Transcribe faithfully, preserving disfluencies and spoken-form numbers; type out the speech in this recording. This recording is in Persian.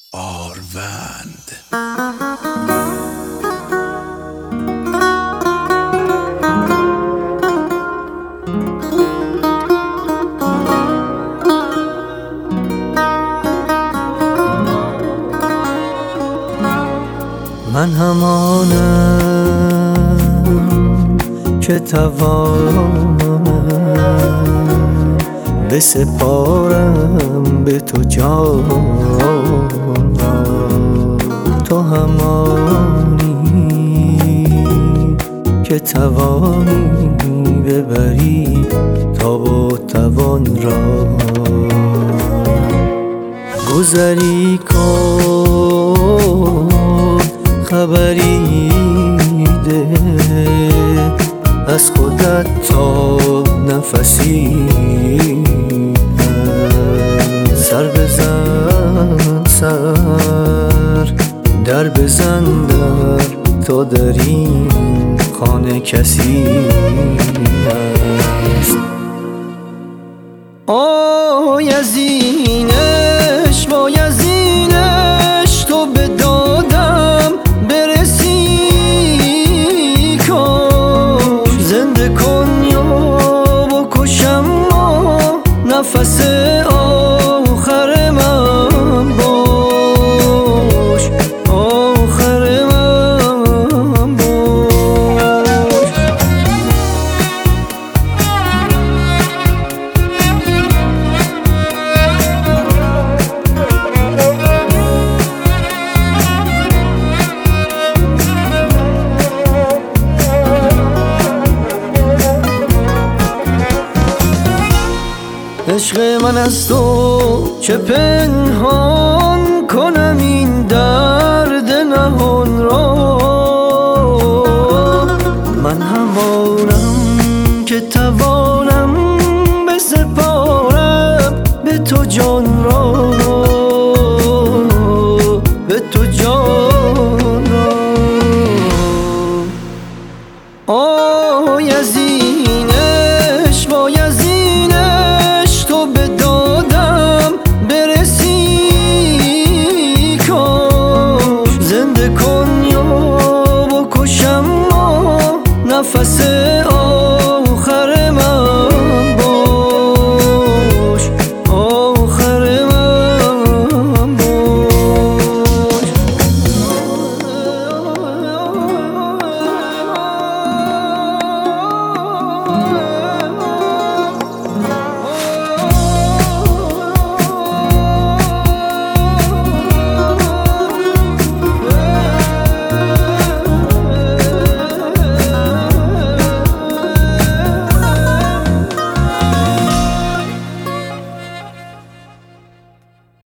آروند. من همانم که توانم بسپارم به تو جان، تو همانی که توانی ببری تاب و توان را. گذری کن خبری ده از خودت تا نفسی، سر بزن سر در بزن در تا در این خانه کسی هست. آی از اینش وای از اینش تو به دادم برسی کن، زنده کن یا بکشم ما نفس آخر من باش، آخر من باش. عشق من از تو چه پنهان